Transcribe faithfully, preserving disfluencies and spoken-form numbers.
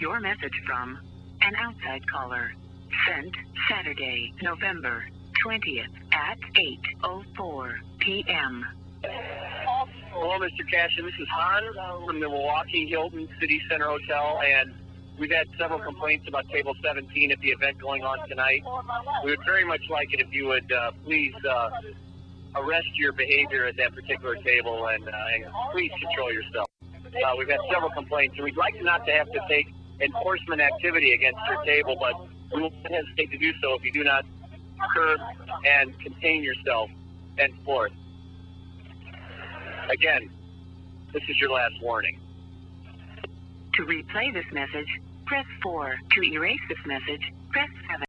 Your message from an outside caller. Sent Saturday, November twentieth at eight oh four p m Hello, Mister Cashin. This is Han from the Milwaukee Hilton City Center Hotel, and we've had several complaints about Table seventeen at the event going on tonight. We would very much like it if you would uh, please uh, arrest your behavior at that particular table and, uh, and please control yourself. Uh, we've had several complaints, and we'd like not to have to take enforcement activity against your table, but we won't hesitate to do so if you do not curb and contain yourself henceforth. Again, this is your last warning. To replay this message, press four. To erase this message, press seven.